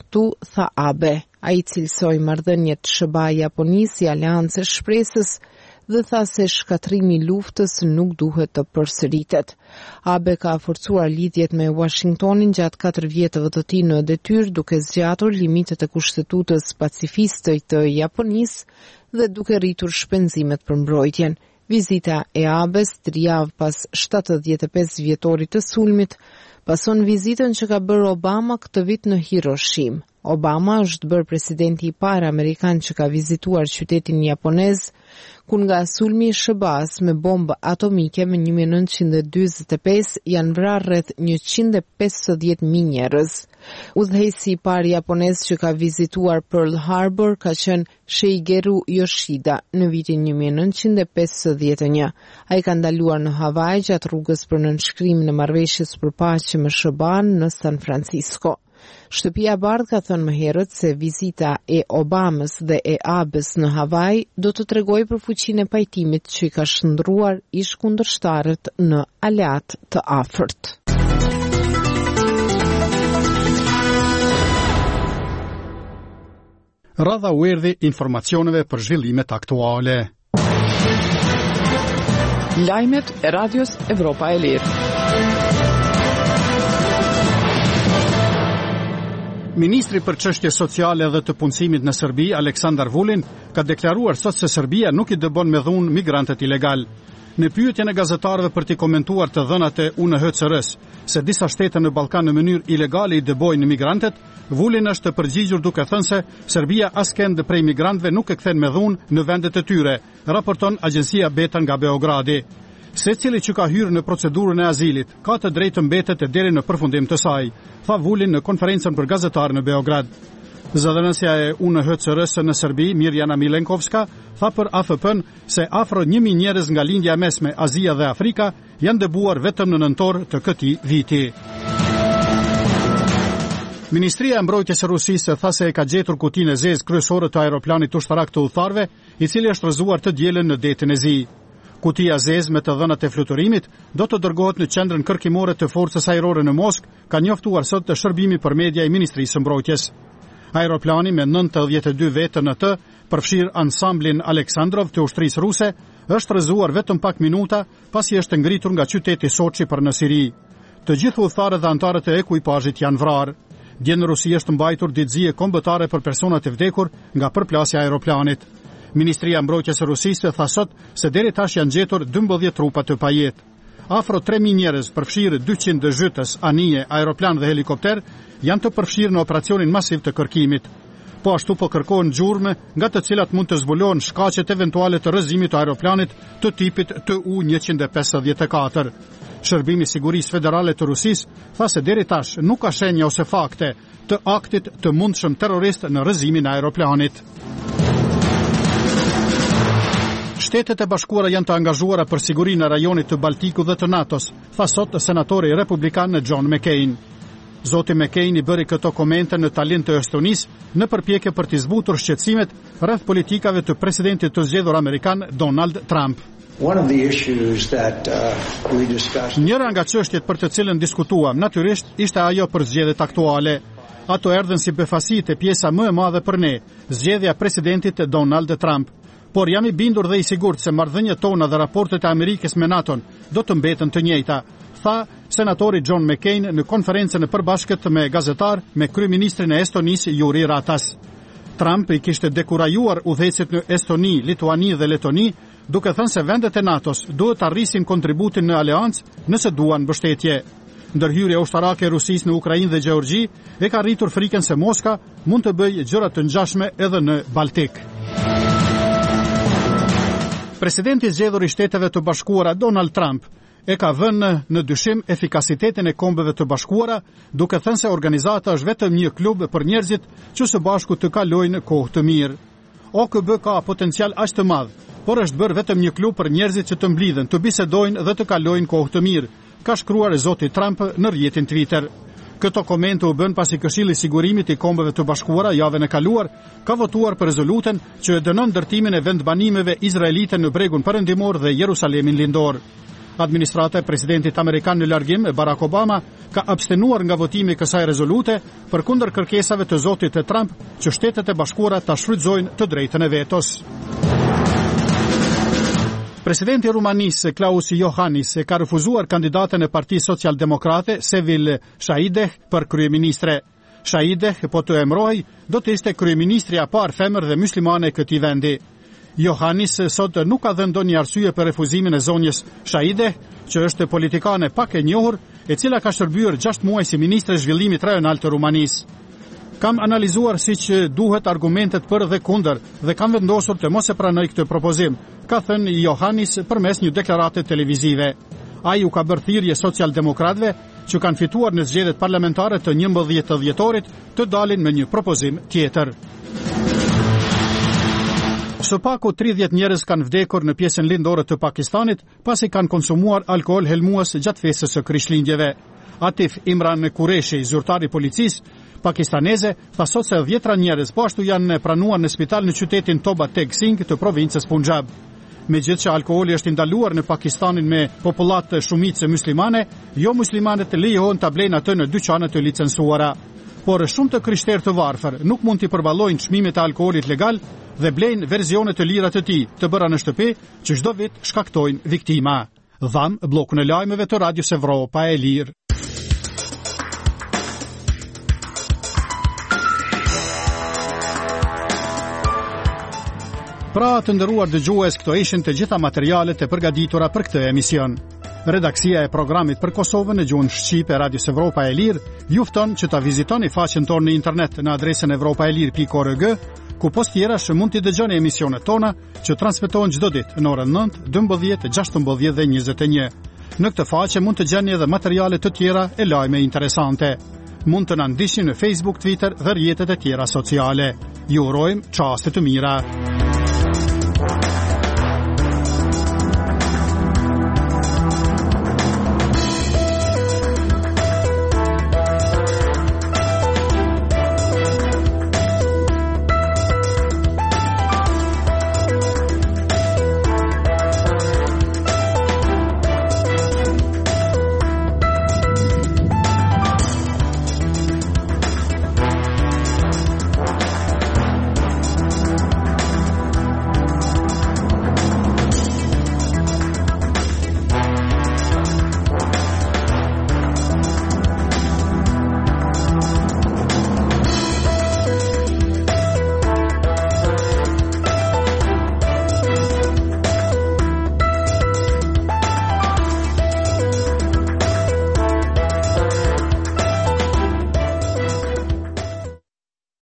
ndërtu, tha Abe. Ai cilësoi marrëdhëniet SBA-Japonisë si aleancë shpresës dhe tha se shkatrimi i luftës nuk duhet të përsëritet. Abe ka forcuar lidhjet me Washingtonin gjatë 4 vjetëve të tij në detyrë, duke zgjatur limitet e Kushtetutës pacifiste të Japonisë dhe duke rritur shpenzimet për mbrojtjen. Vizita e Abes 3 javë pas 75 vjetorit të sulmit pason vizitën që ka bërë Obama këtë vit në Hiroshima. Obama është bërë presidenti i parë amerikan që ka vizituar qytetin japonez, ku nga sulmi i SBA-s me bombë atomike më 1945 janë vrarë rreth 150.000 njerëz. Udhëheqësi i parë japonez që ka vizituar Pearl Harbor ka qenë Shigeru Yoshida në vitin 1951. Ai ka ndaluar në Hawaii gjatë rrugës për nënshkrimin e marrëveshjes për paqe me SBA-n në San Francisco. Shtëpia e Bardhë ka thënë më herët se vizita e Obamës dhe e Abes në Hawaii do të tregojë për fuqinë e pajtimit që i ka shndruar ish-kundërshtarët në aleat të afërt. Radha u erdhi informacioneve për zhvillimet aktuale. Lajmet e Radios Evropa e Lirë. Ministri për çështje sociale dhe të punësimit në Serbi, Aleksandar Vulin, ka deklaruar sot se Serbia nuk i dëbon me dhunë migrantët ilegal. Në pyetjen e gazetarëve për t'i komentuar të dhënat e UNHCR-s se disa shtete në Ballkan në mënyrë ilegale i dëbojnë migrantët, Vulin është përgjigjur duke thënë se Serbia askënd prej migrantëve nuk e kthen me dhunë në vendet e tyre, raporton agjencia Beta nga Beogradi. Secili që ka hyrë në procedurën e azilit ka të drejtë të mbetet deri në përfundim të saj, tha Vulin në konferencën për gazetarë në Beograd. Zëdhënësja e UNHCR-s në Serbi, Mirjana Milenkovska, tha për AFP-n se afro 1.000 njerëz nga lindja e mesme, Azia dhe Afrika janë dëbuar vetëm në nëntor të këtij viti. Ministria e Mbrojtjes së Rusisë tha se e ka gjetur kutinë e zezë kryesore të aeroplanit ushtarak të udhëtarëve, i cili është rrëzuar të dielën në detin e Zi. Kutia zezë me të dhënat e fluturimit do të dërgohet në qendrën kërkimore të forcës ajrore në Moskë, ka njoftuar sot të shërbimi për media i Ministrisë së Mbrojtjes. Aeroplani me 92 vete në të, përfshir ansamblin Aleksandrov të ushtrisë ruse, është rrëzuar vetëm pak minuta pasi është ngritur nga qyteti Soçi për në Siri. Të gjithë udhëtarët dhe anëtarët e ekuipazhit janë vrarë. Dje në Rusi është mbajtur ditëzie kombëtare për personat e vdekur nga përplasja e aeroplanit. Ministria e Mbrojtjes së Rusisë tha sot se deri tash janë gjetur 12 trupa të pajetë. Afro 3.000 njerëz, përfshirë 200 dëzhytës, anije, aeroplan dhe helikopter, janë të përfshirë në operacionin masiv të kërkimit. Po ashtu po kërkohen gjurmë nga të cilat mund të zbulohen shkaqet eventuale të rrëzimit të aeroplanit të tipit TU-154. Shërbimi i Sigurisë Federale të Rusisë tha se deri tash nuk ka shenja ose fakte të aktit të mundshëm terrorist në rrëzimin e aeroplanit. Shtetet e Bashkuara janë të angazhuara për sigurinë e rajonit të Baltikut dhe të NATO-s, tha sot senatori republikan John McCain. Zoti McCain i bëri këto komente në Tallinn të Estonisë në përpjekje për të zbutur shqetësimet rreth politikave të presidentit të zgjedhur amerikan Donald Trump. Njëra nga çështjet për të cilën diskutuam natyrisht ishte ajo për zgjedhjet aktuale. Ato erdhën si befasi e pjesa më e madhe për ne, zgjedhja e presidentit Donald Trump. Por jam i bindur dhe i sigurt se marrëdhëniet tona dhe raportet e Amerikës me NATO-n do të mbeten të njëjta, tha senatori John McCain në konferencën e përbashkët me gazetar me kryeministrin e Estonisë Juri Ratas. Trump i kishte dekurajuar udhëhecit në Estoni, Lituani dhe Letoni, duke thënë se vendet e NATO-s duhet të arrisin kontributin në aleancë nëse duan mbështetje. Ndërhyrja ushtarake e Rusisë në Ukrainë dhe Gjeorgji e ka rritur frikën se Moska mund të bëjë gjëra të ngjashme edhe në Baltik. Presidenti i zgjedhur i Shteteve të Bashkuara Donald Trump e ka vënë në dyshim efikasitetin e Kombeve të Bashkuara, duke thënë se organizata është vetëm një klub për njerëzit që së bashku të kalojnë kohë të mirë. OKB ka potencial aq të madh, por është bërë vetëm një klub për njerëzit që të mblidhen, të bisedojnë dhe të kalojnë kohë të mirë, ka shkruar zoti Trump në rrjetin Twitter. Këto komente u bën pasi Këshilli i Sigurimit i Kombeve të Bashkuara javën e kaluar ka votuar për rezolutën që e dënon ndërtimin e vendbanimeve izraelite në bregun perëndimor dhe Jerusalemin lindor. Administrata e presidentit amerikan në largim, Barack Obama, ka abstenuar nga votimi i kësaj rezolute përkundër kërkesave të zotit Trump që Shtetet e Bashkuara ta shfrytëzojnë të drejtën e vetos. Presidenti i Rumanisë, Klaus Iohannis, ka refuzuar kandidatën e Partisë Socialdemokrate, Sevil Shaideh, për kryeministre. Shaideh, po të emrohej, do të ishte kryeministri i parë femër dhe muslimane e këtij vendi. Iohannis sot nuk ka dhënë ndonjë arsye për refuzimin e zonjës Shaideh, që është politikane pak e njohur, e cila ka shërbyer 6 muaj si ministre zhvillimit rajonal të Rumanisë. Kam analizuar siç duhet argumentet për dhe kundër dhe kam vendosur të mos e pranoj këtë propozim, ka thënë Iohannis përmes një deklarate televizive. Ai u ka bërë thirrje socialdemokratëve që kanë fituar në zgjedhjet parlamentare të 11 dhjetorit të dalin me një propozim tjetër. Së paku 30 njerëz kanë vdekur në pjesën lindore të Pakistanit pasi kanë konsumuar alkool helmues gjatë festës së Krishtlindjeve. Atif Imran Qureshi, zyrtari i policisë pakistaneze, tha sot se 10 njerëz po ashtu janë pranuar në spital në qytetin Toba Tek Singh të provincës Punjab. Megjithëse që alkooli është ndaluar në Pakistanin me popullat shumicë muslimane, jo muslimanët lejohen ta blejnë atë në dyqane të licencuara. Por shumë të krishterë të varfër nuk mund t'i përballojnë çmimet e alkoolit legal dhe blejnë verzione të lira të tij, të bëra në shtëpi, që çdo vit shkaktojnë viktima. Dham bllokun e lajmeve të Radios Evropa e Lirë. Pra të nderuar dëgjues, këto ishin të gjitha materialet e përgatitura për këtë emision. Redaksia e programit për Kosovën në gjuhën shqipe Radios Evropa e Lirë ju fton që ta vizitoni faqen tonë në internet në adresën evropaelir.org, ku post tjerash mund t'i dëgjoni emisionet tona që transmetohen çdo ditë në orën 9, 12, 16 dhe 21. Në këtë faqe mund të gjeni edhe materiale të tjera e lajme interesante. Mund të na ndiqni në Facebook, Twitter dhe rrjetet e tjera sociale. Ju urojmë çaste të mira.